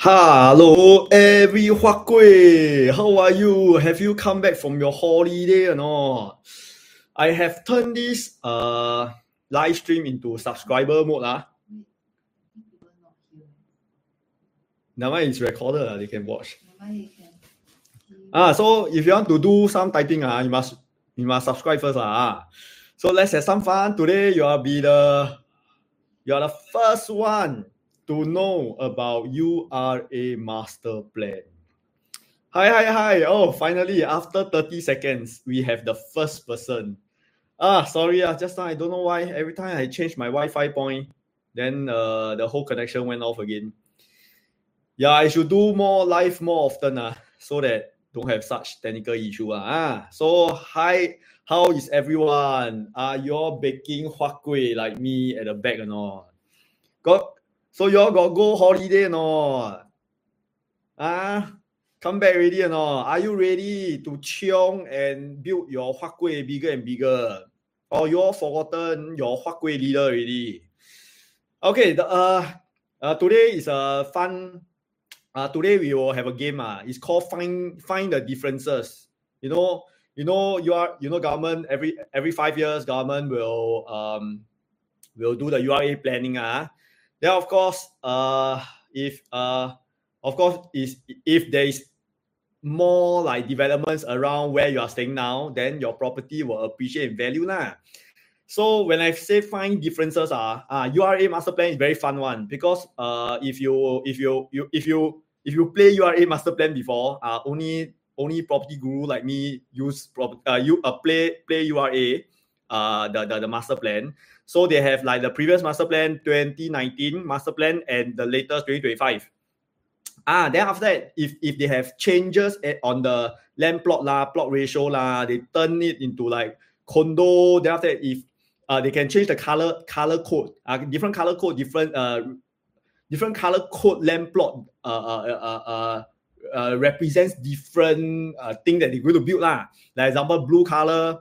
Hello, every Huat Kueh. How are you? Have you come back from your holiday or not? I have turned this live stream into subscriber mode. Now it's recorded, they can watch. So if you want to do some typing, you must subscribe first. So let's have some fun. Today you are the first one to know about URA master plan. Hi. Oh, finally, after 30 seconds, we have the first person. Sorry, just now I don't know why. Every time I change my Wi-Fi point, then the whole connection went off again. Yeah, I should do more live more often, so that don't have such technical issue. So hi, how is everyone? Are you all baking huat kueh like me at the back or not? So you all got go holiday or not? Come back already or not? Are you ready to chiong and build your huat kueh bigger and bigger? Or you all forgotten your huat kueh leader already? Okay, today is a fun. Today we will have a game. It's called find the differences. You know government every 5 years government will do the URA planning. Then of course if there is more like developments around where you are staying now, then your property will appreciate in value lah. So when I say find differences, URA master plan is very fun one, because if you play URA master plan before, only property guru like me play URA the master plan. So they have like the previous master plan 2019 master plan and the latest 2025. Then after that, if they have changes on the land plot ratio they turn it into like condo. Then after that, if they can change the color code, different color code, different color code land plot represents different thing that they're going to build lah. Like example, blue color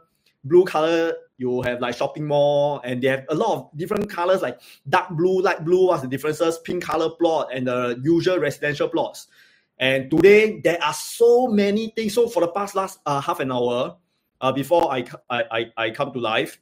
you have like shopping mall, and they have a lot of different colors like dark blue, light blue. What's the differences? Pink color plot and the usual residential plots. And today there are so many things. So for the past last half an hour before I come to live,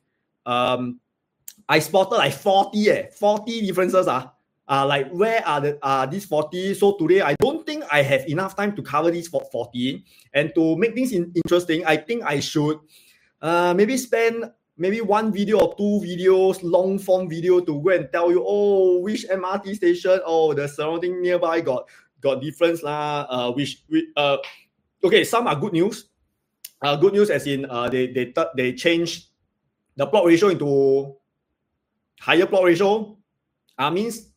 I spotted like 40 differences. Like where are these 40? So today I don't think I have enough time to cover these 40. And to make things interesting, I think I should maybe spend one video or two videos, long form video, to go and tell you, which MRT station, the surrounding nearby got difference lah. Okay, some are good news. Good news as in they changed the plot ratio into higher plot ratio. Means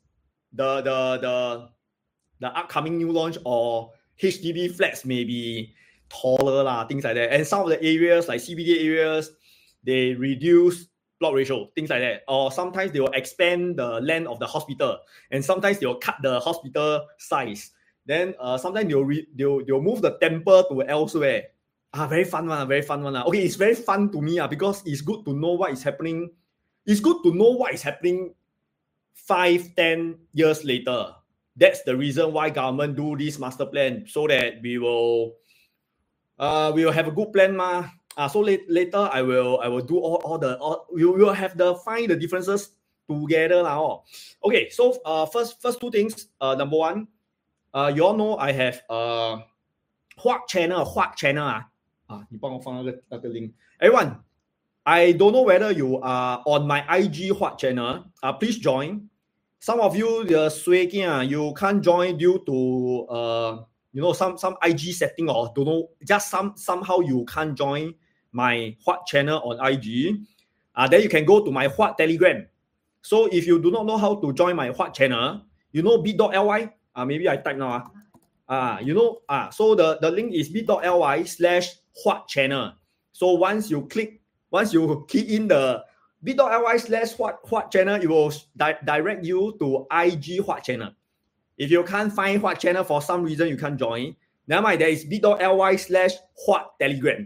the upcoming new launch or HDB flats may be taller lah, things like that. And some of the areas like CBD areas, they reduce plot ratio, things like that. Or sometimes they will expand the land of the hospital, and sometimes they will cut the hospital size. Then sometimes they'll move the temple to elsewhere. Very fun one. Okay, it's very fun to me because it's good to know what is happening. It's good to know what is happening 5-10 years later. That's the reason why government do this master plan, so that we will have a good plan ma. So later I will do we will have the find the differences together lah. Okay, so first two things. Number one, you all know I have Huat channel. You帮我放那个 link. Everyone, I don't know whether you are on my IG Huat channel. Please join. Some of you you can't join due to some IG setting, or don't know, just somehow you can't join my Huat channel on IG. Then you can go to my Huat Telegram. So if you do not know how to join my Huat channel, bit.ly. Maybe I type now. So the link is bit.ly/Huat channel. So once you key in the bit.ly/Huat channel, it will direct you to IG Huat channel. If you can't find Huat channel for some reason, you can't join, never mind, there is bit.ly/Huat Telegram.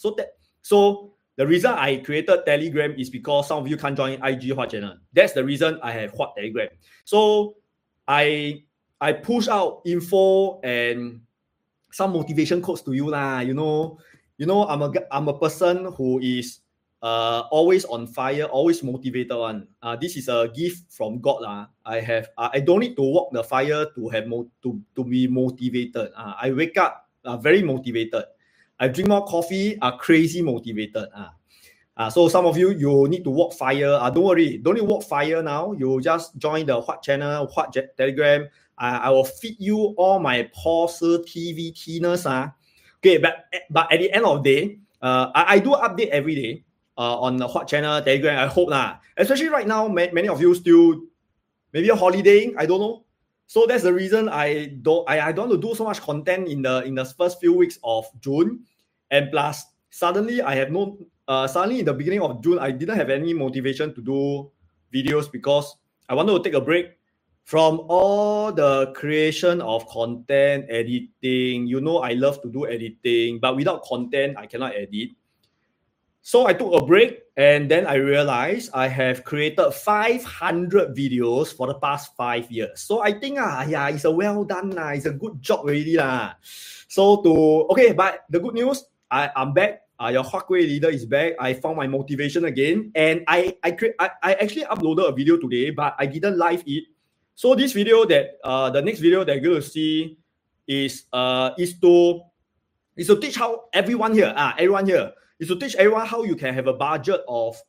So the reason I created Telegram is because some of you can't join IG Huat channel. That's the reason I have Huat Telegram. So I I push out info and some motivation quotes to you lah. You know, I'm a person who is always on fire, always motivated one. This is a gift from God lah. I don't need to walk the fire to have to be motivated. I wake up very motivated. I drink more coffee, crazy motivated. So some of you need to walk fire. Don't worry, don't need to walk fire now. You just join the What channel, What Telegram. I will feed you all my positiveness. Okay, but at the end of the day, I do update every day on the What channel, Telegram. I hope lah. Especially right now, many of you still maybe a holiday. I don't know. So that's the reason I don't want to do so much content in the first few weeks of June, and plus suddenly I have no. Suddenly in the beginning of June, I didn't have any motivation to do videos because I wanted to take a break from all the creation of content, editing. You know, I love to do editing, but without content, I cannot edit. So I took a break, and then I realized I have created 500 videos for the past 5 years. So I think, it's a well done, it's a good job already. So but the good news, I'm back. Your Huawei leader is back. I found my motivation again, and I actually uploaded a video today, but I didn't live it. So this video the next video that you're going to see is to teach how everyone here is to teach everyone how you can have a budget of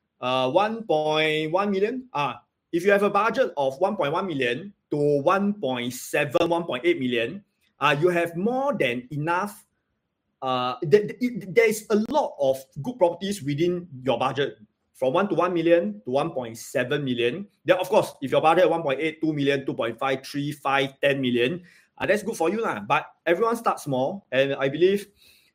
1.1 million. If you have a budget of 1.1 million to 1.7, 1.8 million, you have more than enough. There's a lot of good properties within your budget, from 1 to 1 million to 1.7 million. Then, of course, if your budget 1.8, 2 million, 2.5, 3, 5, 10 million, that's good for you. But everyone starts small, and I believe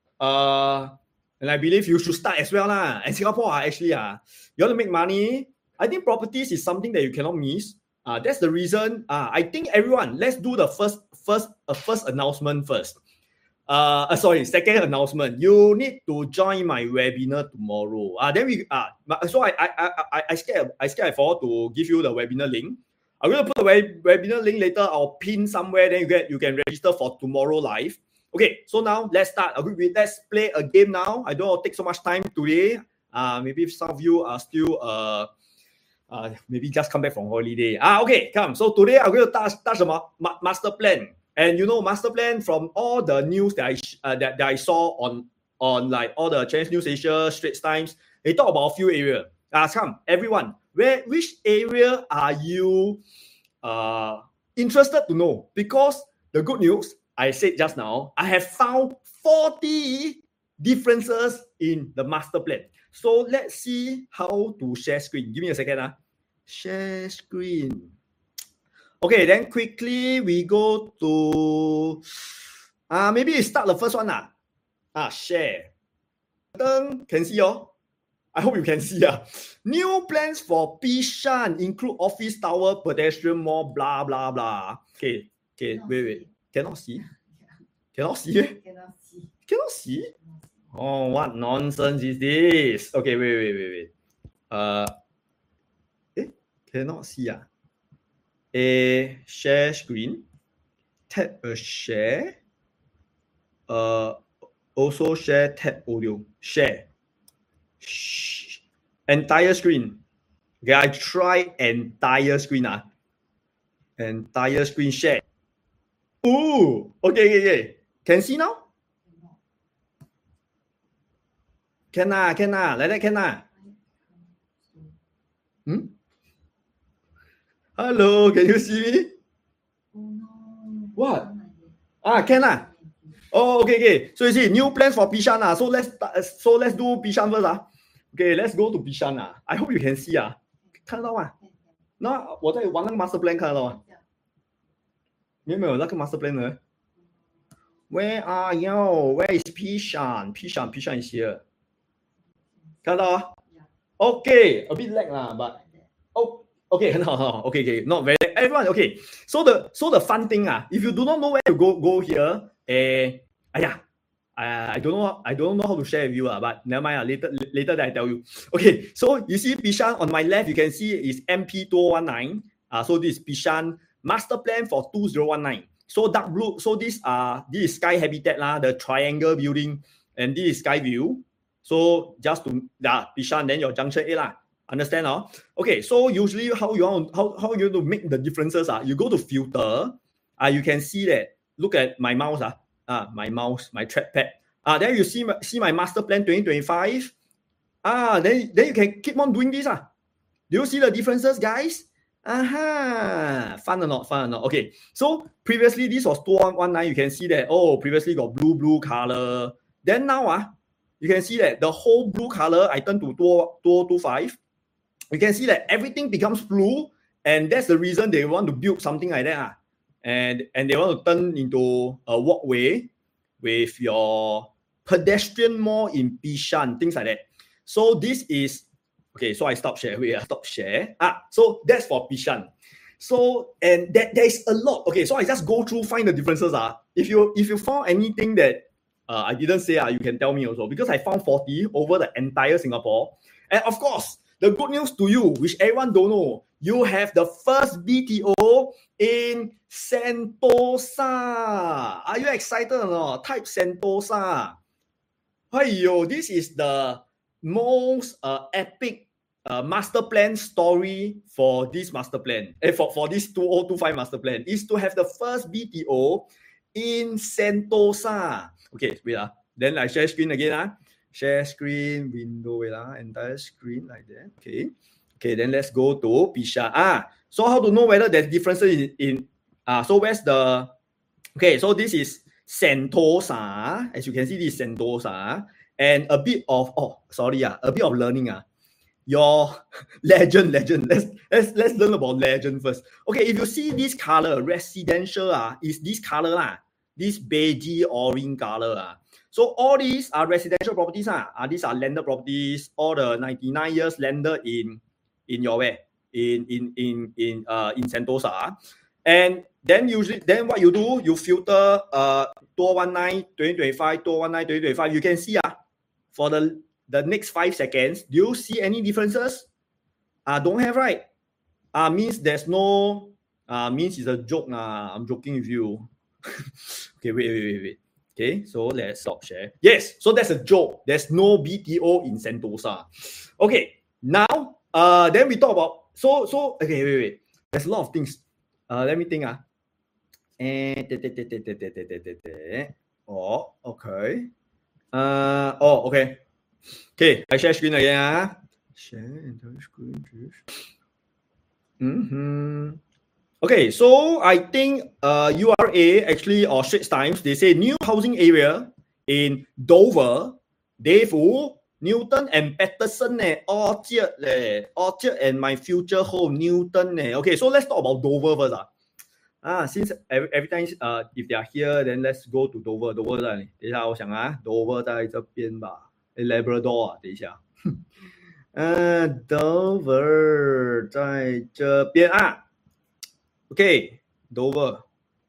you should start as well. And Singapore, actually, you want to make money, I think properties is something that you cannot miss. That's the reason. I think everyone, let's do the first announcement first. Second announcement. You need to join my webinar tomorrow. So I scared I forgot to give you the webinar link. I'm gonna put the webinar link later. I'll pin somewhere. Then you can register for tomorrow live. Okay. So now let's start. Let's play a game now. I don't want to take so much time today. Maybe some of you are still maybe just come back from holiday. Okay. Come. So today I'm going to touch the master plan. And master plan, from all the news that I saw on like all the Chinese News Asia, Straits Times, they talk about a few areas. Come, everyone, which area are you interested to know? Because the good news, I said just now, I have found 40 differences in the master plan. So let's see how to share screen. Give me a second. Share screen. Okay, then quickly we go to maybe we start the first one. Share. Can see I hope you can see. New plans for Bishan include office tower, pedestrian mall, blah blah blah. Okay, wait. Cannot see. Cannot see. Oh, what nonsense is this? Okay, wait. Cannot see. A share screen, tap a share, also share, tap audio, share, entire screen. Okay, I try entire screen. Entire screen share. Ooh, okay. Can see now? Can like that can Hello, can you see me? What? Can Oh, okay. So you see, new plans for Bishan. So let's do Bishan first. Okay, let's go to Bishan. I hope you can see. 看得到吗？那我在玩那个 master plan 看得到吗？没有那个 master plan 呢 ？Where are you? Where is Bishan? Bishan is here. 看得到？Okay, a bit lag but okay, 很好 okay, not very everyone okay. So the fun thing if you do not know where to go here, I don't know how to share with you but never mind later that I tell you. Okay, so you see Bishan on my left, you can see is MP219. So this is Bishan master plan for 2019. So dark blue. So this is Sky Habitat lah, the triangle building, and this is Sky View. So just to Bishan, then your junction A lah. Understand? Okay. So usually how you want to make the differences? You go to filter. You can see that. Look at my mouse. My trackpad. Then you see my master plan 2025. Then you can keep on doing this. Do you see the differences, guys? Fun or not? Okay. So previously this was 2119. You can see that previously got blue color. Then now you can see that the whole blue color I turn to 2025. You can see that everything becomes blue, and that's the reason they want to build something like that. And they want to turn into a walkway with your pedestrian more in Bishan, things like that. So this is okay. So I stop share. Stop share. So that's for Bishan. So and there is a lot. Okay, so I just go through, find the differences. If you found anything that I didn't say, you can tell me also, because I found 40 over the entire Singapore. And of course, the good news to you, which everyone don't know, you have the first BTO in Sentosa. Are you excited or not? Type Sentosa. This is the most epic master plan story for this master plan. For this 2025 master plan is to have the first BTO in Sentosa. Okay, wait. Then I share screen again. Share screen, window, entire screen like that. Okay, then let's go to Bishan. So how to know whether there's differences in so where's the okay, so this is Sentosa. As you can see, this is Sentosa. And a bit of a bit of learning. Your legend. Let's learn about legend first. Okay, if you see this color, residential is this color this beige orange color. So all these are residential properties. These are landed properties. All the 99 years landed in your way in Sentosa. And then what you do, you filter 2019, 2025, 2019, 2025. You can see for the next 5 seconds, do you see any differences? Don't have, right? Means there's no means it's a joke. I'm joking with you. Okay, wait. Okay, so let's stop share. Yes, so that's a joke. There's no BTO in Sentosa. Okay, now then we talk about so okay, wait. There's a lot of things. Let me think. Okay. Okay. Okay, I share screen again. Share entire screen, please. Okay, so I think URA actually, or Straits Times, they say new housing area in Dover, Daewoo, Newton and Patterson, Orchard and my future home, Newton. Okay, so let's talk about Dover first. Since every time if they are here, then let's go to Dover. Dover 在哪里？等一下，我想Dover 在这边吧。Labrador 等一下。Dover 在这边Okay, Dover.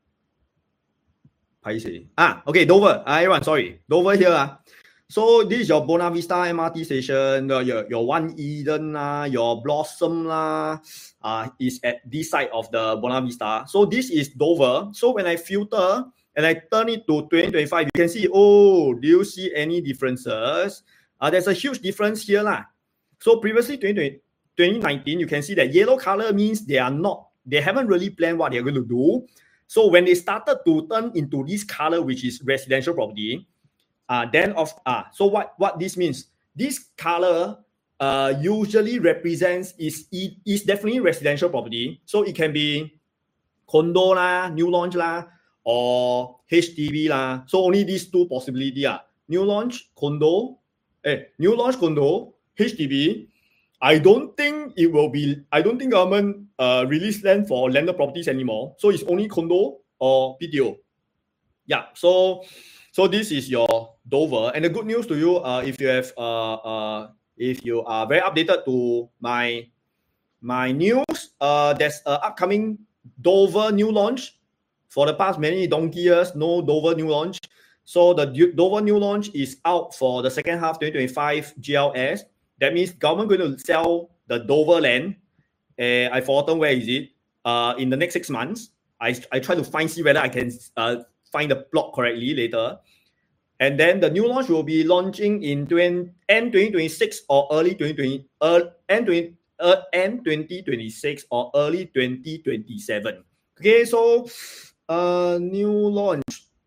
Okay, Dover. Everyone, sorry. Dover here. So this is your Buona Vista MRT station. Your One Eden your Blossom is at this side of the Buona Vista. So this is Dover. So when I filter and I turn it to 2025, you can see, do you see any differences? There's a huge difference here. So previously 2019, you can see that yellow color means they haven't really planned what they're going to do. So when they started to turn into this color, which is residential property, so what this means? This color usually represents is definitely residential property. So it can be condo new launch or HDB So only these two possibilities new launch condo, HDB. I don't think government release land for landed properties anymore. So it's only condo or BTO. Yeah. So this is your Dover. And the good news to you, if you are very updated to my news, there's an upcoming Dover new launch. For the past many donkey years, no Dover new launch. So the Dover new launch is out for the second half 2025 GLS. That means government going to sell the Dover land. I forgotten where is it. in the next 6 months. I try to see whether I can find the plot correctly later. And then the new launch will be launching in end 2026 or early 2026 or early 2027. Okay, so new launch.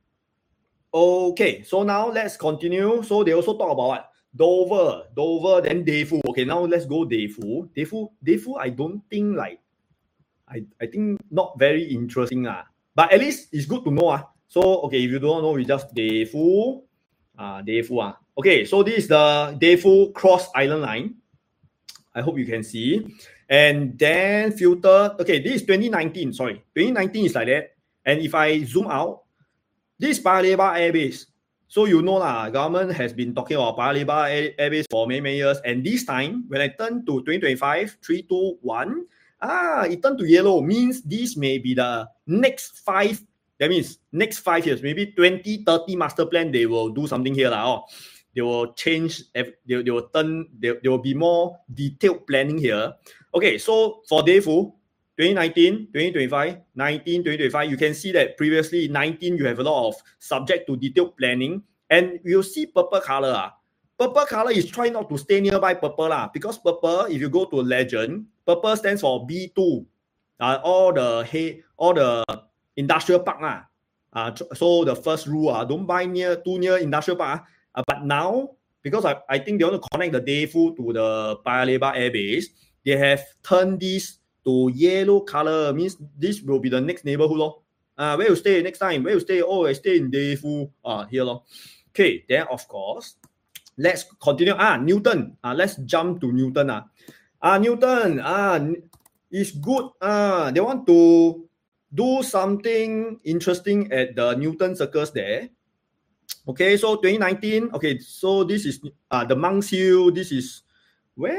Okay, so now let's continue. So they also talk about what? Dover, then Defu. Okay, now let's go Defu. Defu, I don't think I think not very interesting. But at least it's good to know. So, okay, if you don't know, we just Defu. Defu. Okay, so this is the Defu Cross Island Line. I hope you can see. And then filter. Okay, this is 2019. Sorry, 2019 is like that. And if I zoom out, this is Paya Lebar Air Base. So you know government has been talking about Paya Lebar Air Base for many years. And this time, when I turn to 2025, 3, 2, 1, it turned to yellow. Means this may be the next 5. That means next 5 years, maybe 2030 master plan, they will do something here. They will change, they will be more detailed planning here. Okay, so for Defu, 2019, 2025, 19, 2025, you can see that previously 19, you have a lot of subject to detailed planning. And you'll see purple color. Purple color is trying not to stay nearby purple because purple, if you go to legend, purple stands for B2. All the industrial park. So the first rule, don't buy too near industrial park. But now, because I think they want to connect the Defu to the Paya Lebar Air Base, they have turned this to yellow color. Means this will be the next neighborhood. Where you stay next time? Where you stay? Oh, I stay in Defu. Here. Okay, then of course, let's continue. Newton. Let's jump to Newton. Newton. Is good. They want to do something interesting at the Newton Circus there. Okay, so 2019. Okay, so this is the Monk's Hill. This is where's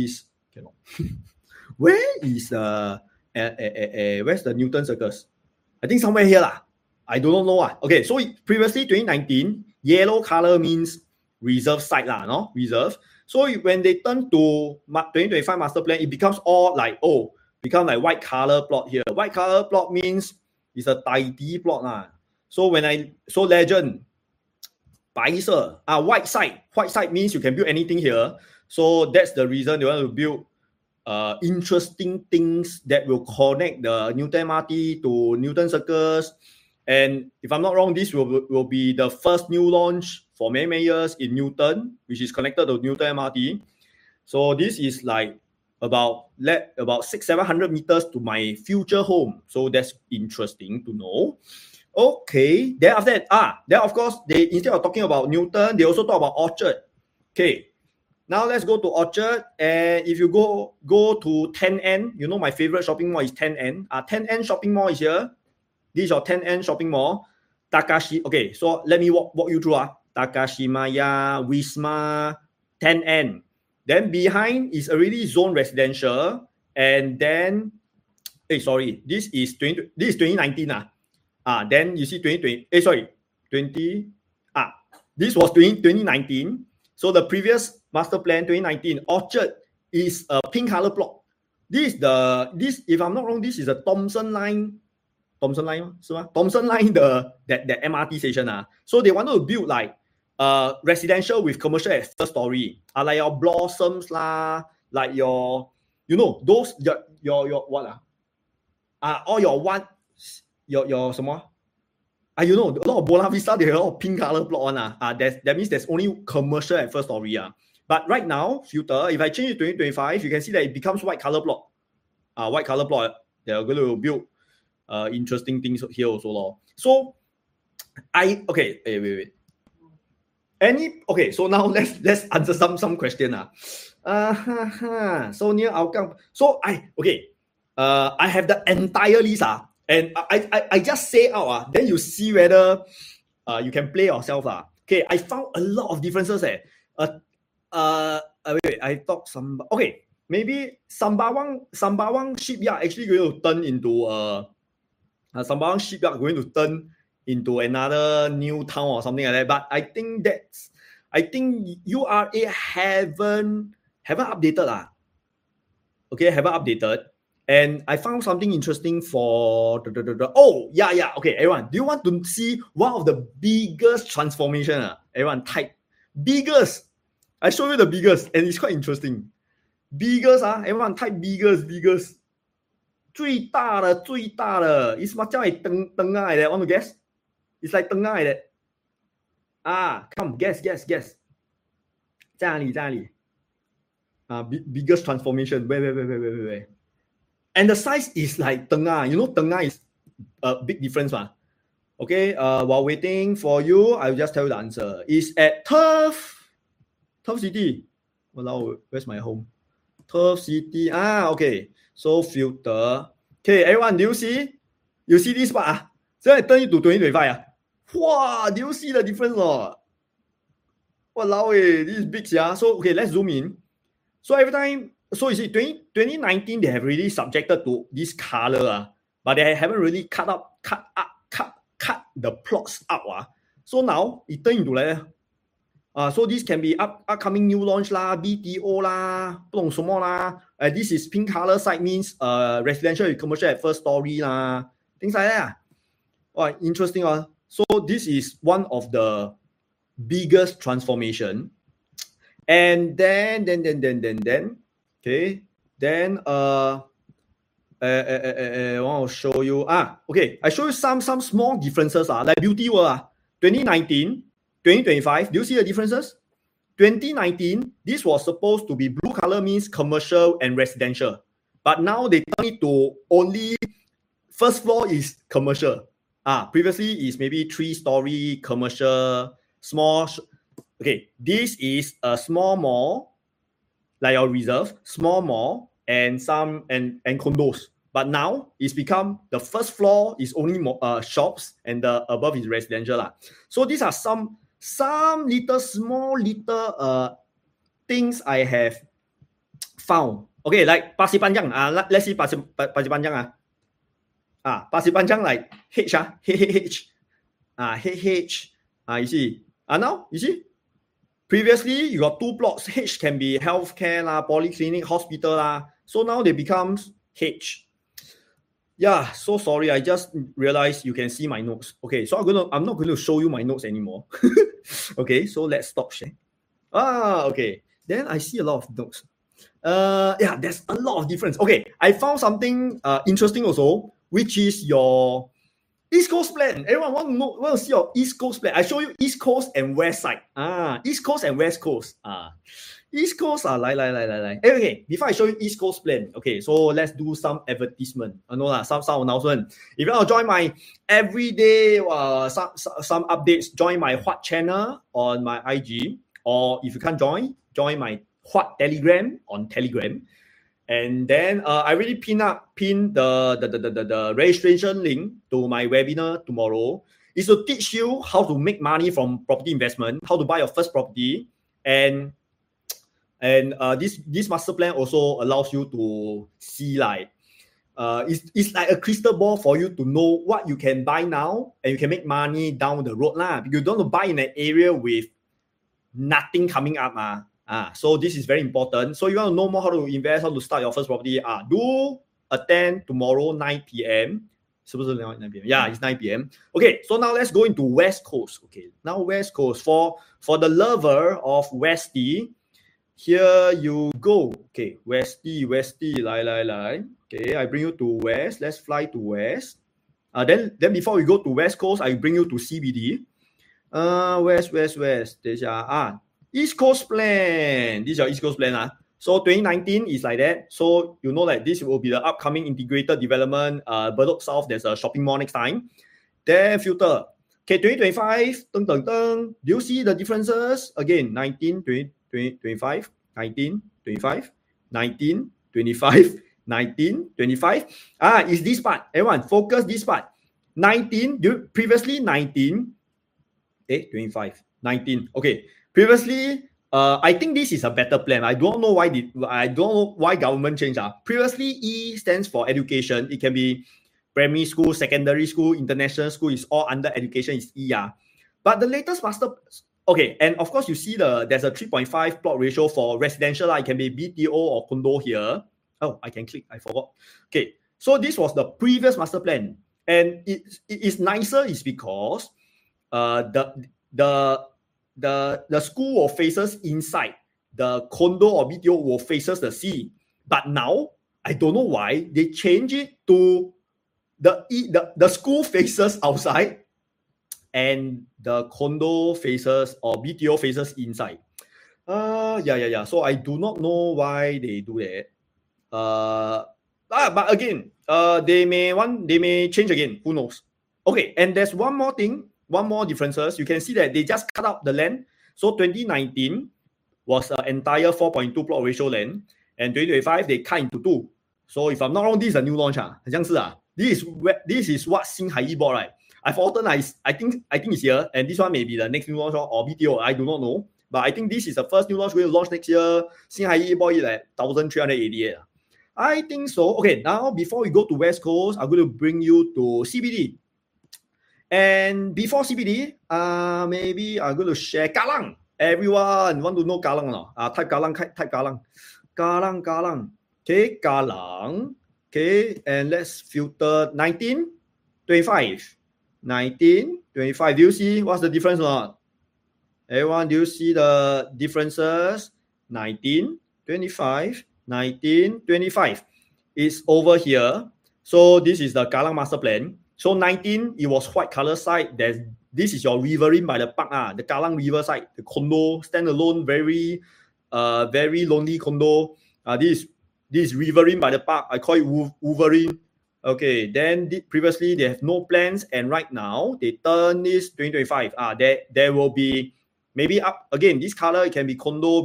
the Newton Circus? I think somewhere here I don't know. Okay, so previously 2019, yellow color means reserve site no? Reserve. So when they turn to 2025 master plan, it becomes all become like white color plot here. White color plot means it's a tidy plot So legend, 白色, white side means you can build anything here. So that's the reason they want to build interesting things that will connect the Newton MRT to Newton Circus. And if I'm not wrong, this will be the first new launch for many years in Newton, which is connected to Newton MRT. So this is about 600-700 meters to my future home. So that's interesting to know. Okay, then after that, then of course, they instead of talking about Newton, they also talk about Orchard. Okay, now let's go to Orchard. And if you go to 10N, you know my favorite shopping mall is 10N. 10N shopping mall is here. This is your 10N shopping mall. Takashi. Okay, so let me walk you through. Takashimaya, Wisma, 10N. Then behind is already zone residential. And then, this is 2019. Then you see 2020. This was 2019. So the previous master plan 2019 Orchard is a pink color plot. This if I'm not wrong, this is a Thomson line. Thomson line, the MRT station. So they wanted to build residential with commercial at first story. Like your Blossoms like your those your what all your one your什么a lot of Buona Vista, they have a lot of pink color plot that means there's only commercial at first story. But right now, filter, if I change it to 2025, you can see that it becomes white color plot. White color plot, they're going to build interesting things here also. So wait. So now let's answer some question. So near Hougang. So I have the entire list and I just say out then you see whether you can play yourself. Okay, I found a lot of differences. Wait, I thought maybe Sembawang shipyard actually going to turn into Sembawang shipyard going to turn into another new town or something like that. But I think URA haven't updated. Okay, haven't updated. And I found something interesting for oh yeah. Okay, everyone, do you want to see one of the biggest transformation? Everyone type biggest. I show you the biggest, and it's quite interesting. Biggest everyone type biggest. 最大的 It's macam like 灯啊 like that. Want to guess? It's like 灯啊 like that. Come guess. 在哪里? Biggest transformation. Wait. And the size is like 灯啊. You know 灯啊 is a big difference, Okay, while waiting for you, I'll just tell you the answer. It's at Turf City. Walao, where's my home? Turf City. Okay. So filter. Okay, everyone, do you see? You see this part? So I turn it to 2025. Wow, do you see the difference? Walao, this is big, yeah. So okay, let's zoom in. So every time, so you see, 2019 they have really subjected to this color, but they haven't really cut the plots up. So now it turn into like so this can be upcoming new launch lah, BTO lah, 不懂什么啦. This is pink color side means residential and commercial at first story lah, things like that. Interesting. So this is one of the biggest transformation. And then okay, then I want to show you okay, I show you some small differences like Beauty World 2019 2025. Do you see the differences? 2019, this was supposed to be blue color means commercial and residential, but now they turn it to only first floor is commercial. Previously is maybe 3-story commercial, small. Okay, this is a small mall, like your reserve, small mall, and some and condos. But now it's become the first floor is only shops and the above is residential lah. So these are some small things I have found. Okay, like Pasir Panjang. Let's see Pasir Panjang. Pasir Panjang like H. You see. Now you see. Previously you got 2 plots. H can be healthcare lah, polyclinic, hospital lah. So now they becomes H. Yeah, so sorry. I just realized you can see my notes. Okay, so I'm not going to show you my notes anymore. Okay, so let's stop sharing. Okay. Then I see a lot of notes. There's a lot of difference. Okay, I found something interesting also, which is your East Coast plan. Everyone want to see your East Coast plan. I show you East Coast and West side. East Coast and West Coast. East Coast Okay, before I show you East Coast plan, okay, so let's do some advertisement. Some announcement. If you want to join my everyday some updates, join my Hot channel on my IG, or if you can't join my Hot Telegram on Telegram. And then I really pin the registration link to my webinar tomorrow. It's to teach you how to make money from property investment, how to buy your first property, and this master plan also allows you to see like it's like a crystal ball for you to know what you can buy now and you can make money down the road lah. Because you don't want to buy in an area with nothing coming up so this is very important. So you want to know more how to invest, how to start your first property, do attend tomorrow 9 p.m. Supposed to 9 p.m. Yeah, it's 9 p.m. Okay, so now let's go into West Coast. Okay, now West Coast for the lover of Westie. Here you go. Okay, Westie, lie. Okay, I bring you to West. Let's fly to West. Then before we go to West Coast, I bring you to CBD. West. There's East Coast plan. This is your East Coast plan. So 2019 is like that. So you know like this will be the upcoming integrated development. Bedok South, there's a shopping mall next time. Then filter. Okay, 2025. Do you see the differences? Again, 19, 20, 25, 19, 25, 19, 25, 19, 25. Is this part. Everyone, focus this part. 19, previously 19. 25, 19. Okay. Previously, I think this is a better plan. I don't know why government changed. Previously, E stands for education. It can be primary school, secondary school, international school. Is all under education. Is E. But the latest master. Okay, and of course you see there's a 3.5 plot ratio for residential. It can be BTO or condo here. Oh, I can click. I forgot. Okay, so this was the previous master plan, and it is nicer is because the school will faces inside, the condo or BTO will faces the sea. But now I don't know why they change it to the school faces outside and the condo faces or BTO faces inside. Yeah. So I do not know why they do that. But again, they may change again. Who knows? Okay, and there's one more thing, one more differences. You can see that they just cut out the land. So 2019 was an entire 4.2 plot ratio land, and 2025 they cut into 2. So if I'm not wrong, this is a new launch. This is what Xinhai bought, right? I've forgotten. I think it's here, and this one may be the next new launch or BTO. I do not know, but I think this is the first new launch we'll launch next year. Xinhai bought it at 1,388. I think so. Okay, now before we go to West Coast, I'm going to bring you to CBD. And before CBD, maybe I'm going to share Kallang. Everyone want to know Kallang or not? Type Kallang. Kallang. Okay, Kallang. Okay, and let's filter 19, 25. 19, 25. Do you see what's the difference or not? Everyone, do you see the differences? 19, 25, 19, 25. It's over here. So this is the Kallang master plan. So 19, it was white color side. This is your Riverine by the park, the Kallang River side, the condo, standalone, very lonely condo. This is Riverine by the park. I call it Wolverine. Okay, then previously they have no plans, and right now they turn this 2025. There will be maybe up again. This color it can be condo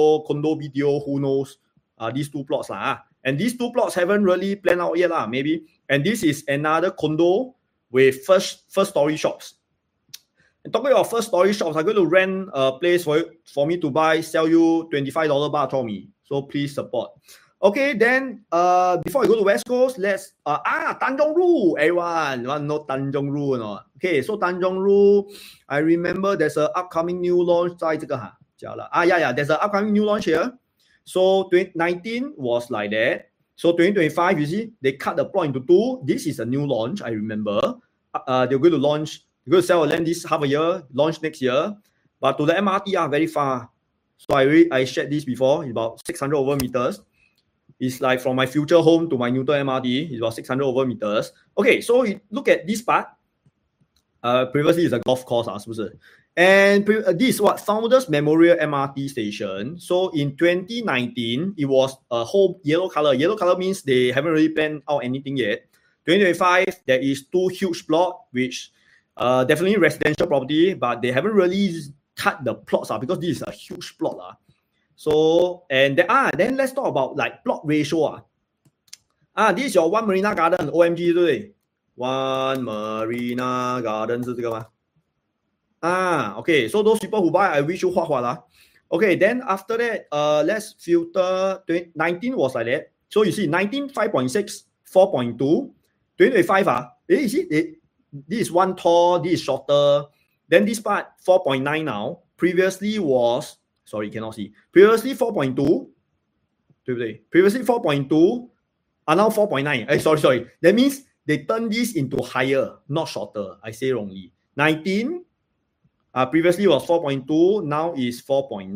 BTO, who knows? These two plots and these two plots haven't really planned out yet maybe. And this is another condo with first story shops. And talking about first story shops, I'm going to rent a place for me to buy, sell you $25 bak chor mee. So please support. Okay, then before I go to West Coast, let's Tanjong Rhu. Everyone want to know Tanjong Rhu or not? Okay, so Tanjong Rhu, I remember there's an upcoming new launch. There's an upcoming new launch here. So 2019 was like that. So 2025, you see, they cut the plot into 2. This is a new launch, I remember. They're going to sell a land this half a year, launch next year. But to the MRT, very far. So I shared this before, it's about 600 over meters. It's like from my future home to my Newton MRT, it's about 600 over meters. Okay, so look at this part. Previously, it's a golf course, and this is what Founders Memorial MRT Station. So in 2019, it was a whole yellow color. Yellow color means they haven't really planned out anything yet. 2025, there is 2 huge plots, which definitely residential property, but they haven't really cut the plots because this is a huge plot. So and then let's talk about like plot ratio. This is your One Marina Garden, OMG 对不对 ？One Marina Garden 是这个吗？Okay, so those people who buy, I wish you 画啦。Okay, then after that, let's filter. 19 was like that. So you see, 19 5.6, 4.2, 2025 you see, this is one tall, this is shorter. Then this part 4.9 now. Previously was cannot see. Previously 4.2, 对不对 Previously 4.2, now 4.9. Sorry. That means they turn this into higher, not shorter. I say wrongly. 19. Previously was 4.2, now is 4.9.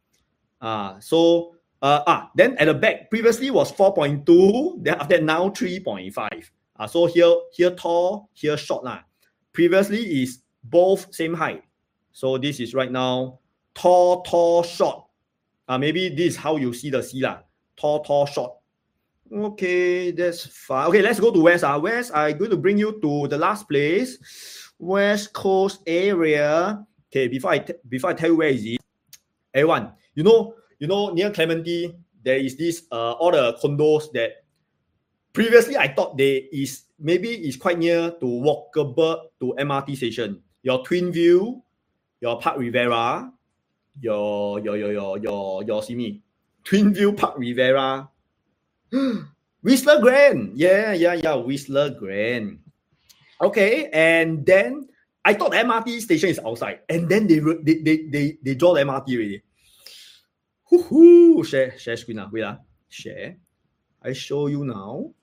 Then at the back, previously was 4.2, then after that now 3.5. So here tall, here short Previously is both same height. So this is right now tall, short. Maybe this is how you see the sea Tall, short. Okay, that's fine. Okay, let's go to West. West, I'm going to bring you to the last place, West Coast area. Okay, before I tell you where is it, everyone, you know near Clementi there is this all the condos that previously I thought it's quite near to walkable to MRT station. Your Twin View, your Park Rivera, your Simi, Twin View, Park Rivera, Whistler Grand, yeah, Whistler Grand. Okay, and then I thought the MRT station is outside, and then they draw the MRT already. Share screen wait share. I show you now.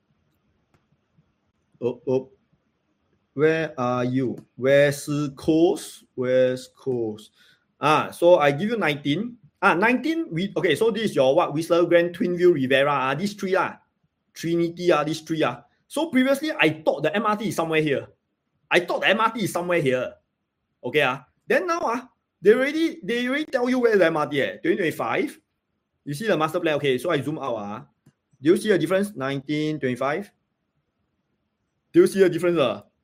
Oh. Where are you? West Coast. So I give you 19. 19. Okay, so this is your what? Whistler, Grand, Twinville, Rivera. These three Trinity these three So previously I thought the MRT is somewhere here. Okay Then now they already tell you where the MRT is. 2025. You see the master plan. Okay, so I zoom out. Do you see a difference? 1925. Do you see a difference?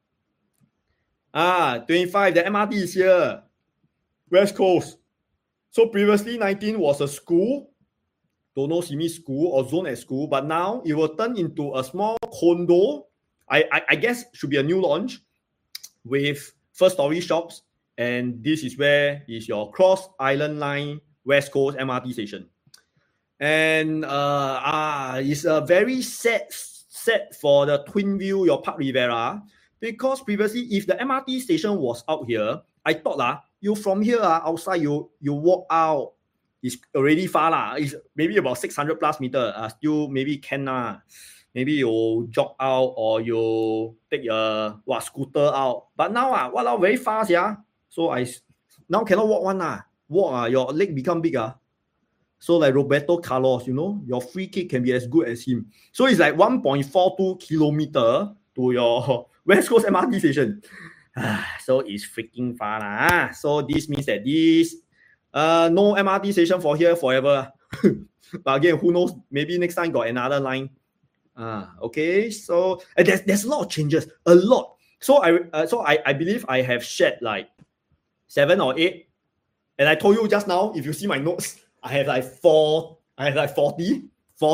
25. The MRT is here. West Coast. So previously 19 was a school. Don't know semi school or zone at school, but now it will turn into a small condo. I guess should be a new launch with first story shops. And this is where is your Cross Island Line West Coast MRT station. And it's a very set for the Twinville, your Park Rivera, because previously if the MRT station was out here, I thought you from here outside you walk out, it's already far it's maybe about 600 plus meter. Still maybe can maybe you jog out or you take a scooter out. But now very fast So I now cannot walk walk your leg become big So like Roberto Carlos, your free kick can be as good as him. So it's like 1.42 kilometer to your West Coast MRT station. So it's freaking far. So this means that this no MRT station for here forever. But again, who knows? Maybe next time got another line. Okay. So there's a lot of changes. A lot. So I believe I have shared like 7 or 8. And I told you just now, if you see my notes, I have like 40.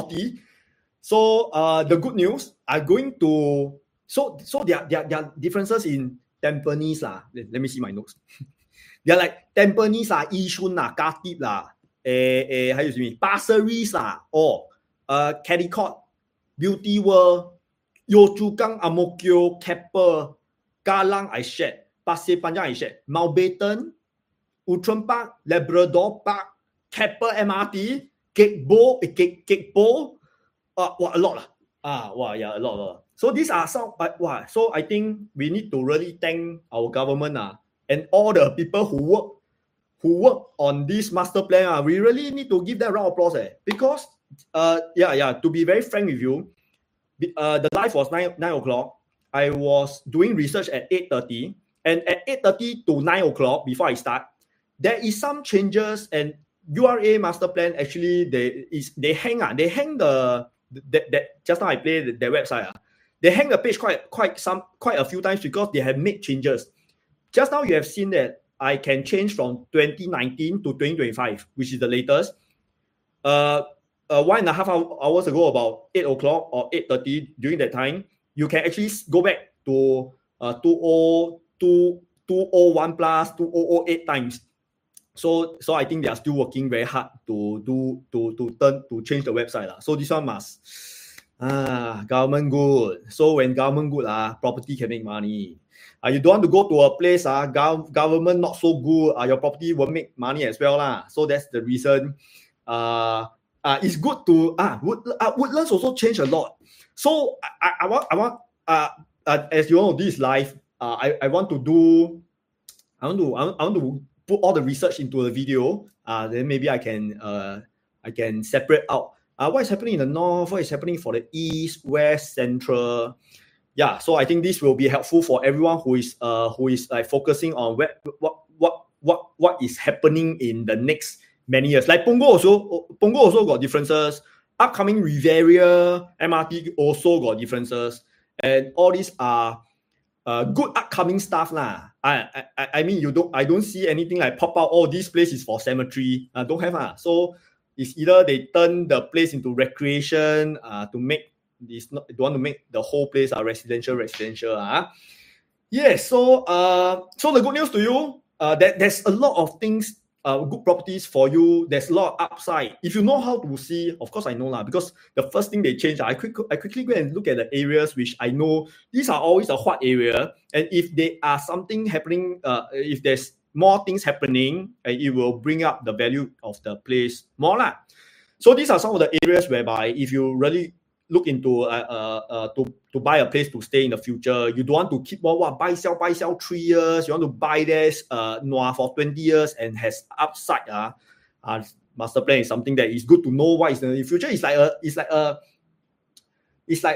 So the good news are going to so there are differences in Tampines Let me see my notes. They're like Tampines Yishun Khatib how you see me? Pasir Ris or Caldecott, Beauty World, Yio Chu Kang, Ang Mo Kio, Keppel, Kallang I shared, Pasir Panjang I shared, Mountbatten, Outram Park, Labrador Park, Keppel MRT, Gekpo, a lot a lot. So these are some so I think we need to really thank our government and all the people who work on this master plan. We really need to give them a round of applause because to be very frank with you, the live was 9 o'clock. I was doing research at 8:30, and at 8:30 to 9 o'clock before I start, there is some changes. And URA master plan actually they hang the just now I played their website. They hang the page quite a few times because they have made changes. Just now you have seen that I can change from 2019 to 2025, which is the latest. 1.5 hours ago, about 8 o'clock or 8:30 during that time, you can actually go back to 2001 plus 2008 times. So I think they are still working very hard to change the website. So this one must government good. So when government good, property can make money. You don't want to go to a place government not so good, your property will make money as well. So that's the reason. It's good to Woodlands also change a lot. So I want as you know, this live. I want to put all the research into a video. Then maybe I can separate out what is happening in the north, what is happening for the east, west, central. So I think this will be helpful for everyone who is like focusing on what is happening in the next many years. Like Punggol also got differences. Upcoming Riviera MRT also got differences, and all these are good upcoming stuff I mean I don't see anything like pop out. Oh, this place is for cemetery. Don't have So it's either they turn the place into recreation to make this. Don't want to make the whole place residential. Yes. So the good news to you that there's a lot of things. Good properties for you. There's a lot of upside if you know how to see. Of course I know because the first thing they changed, I quickly go and look at the areas which I know these are always a hot area, and if there are something happening, if there's more things happening, it will bring up the value of the place more So these are some of the areas whereby if you really look into to buy a place to stay in the future. You don't want to keep buy sell 3 years. You want to buy this for 20 years and has upside. Master plan is something that is good to know what is in the future. It's like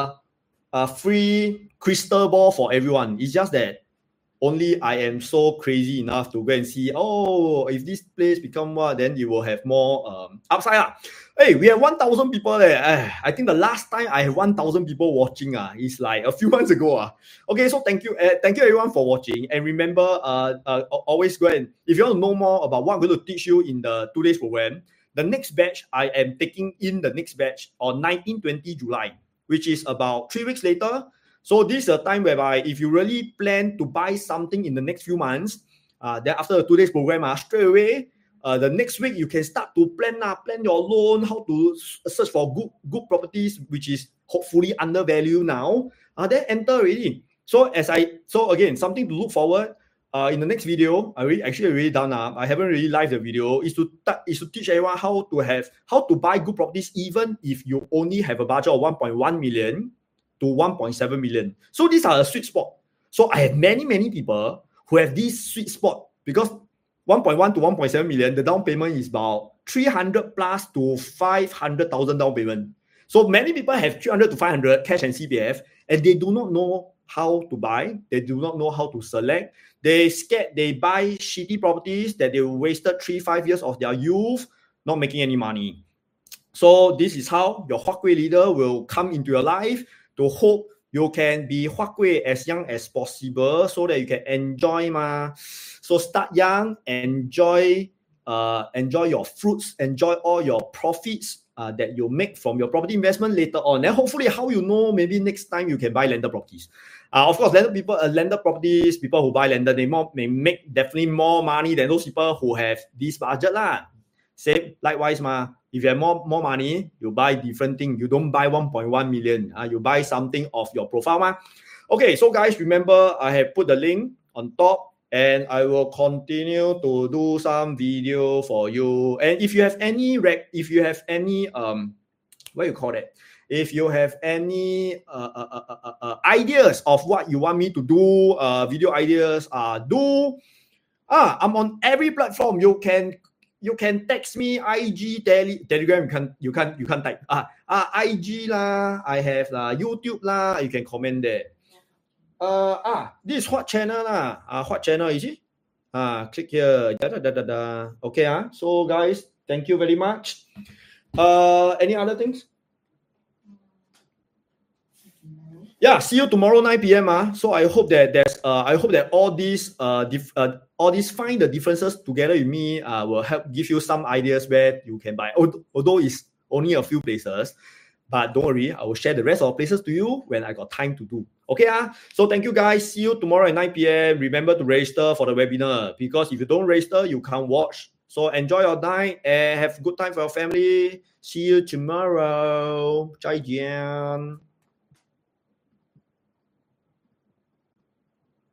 a free crystal ball for everyone. It's just that only I am so crazy enough to go and see, if this place become what, then you will have more upside. Hey, we have 1,000 people there. I think the last time I had 1,000 people watching is like a few months ago. Okay, so thank you everyone for watching. And remember, always go and, if you want to know more about what I'm going to teach you in the 2 days program, the next batch, I am taking in the next batch on 19-20 July, which is about 3 weeks later. So this is a time whereby if you really plan to buy something in the next few months, then after the 2 days program, straight away, the next week you can start to plan your loan, how to search for good properties, which is hopefully undervalued now. Then enter already. So again, something to look forward. In the next video, I already done. I haven't really live the video. Is to teach everyone how to buy good properties, even if you only have a budget of 1.1 million. To 1.7 million. So these are a sweet spot. So I have many people who have this sweet spot because 1.1 to 1.7 million, the down payment is about 300 plus to 500,000 down payment. So many people have 300 to 500 cash and CPF, and they do not know how to buy. They do not know how to select. They scared they buy shitty properties that they wasted 3-5 years of their youth, not making any money. So this is how your Huat Kueh leader will come into your life to hope you can be Huat Kueh as young as possible so that you can enjoy. So start young, enjoy your fruits, enjoy all your profits that you make from your property investment later on. And hopefully, how you know, maybe next time you can buy landed properties. Of course, landed properties, people who buy landed, they make definitely more money than those people who have this budget Same, likewise, if you have more money, you buy different thing. You don't buy 1.1 million. You buy something of your profile. Okay, so guys, remember I have put the link on top, and I will continue to do some video for you. And if you have any if you have any ideas of what you want me to do, video ideas, I'm on every platform. You can text me, IG, Telegram. You can't type. IG lah. I have YouTube lah. You can comment there. This is what channel lah. What channel is it? Click here. Okay. So guys, thank you very much. Any other things? Yeah, see you tomorrow 9 p.m. So I hope that all these find the differences together with me will help give you some ideas where you can buy. Although it's only a few places, but don't worry, I will share the rest of the places to you when I got time to do. Okay. So thank you guys. See you tomorrow at 9 p.m. Remember to register for the webinar because if you don't register, you can't watch. So enjoy your night and have a good time for your family. See you tomorrow. 再见.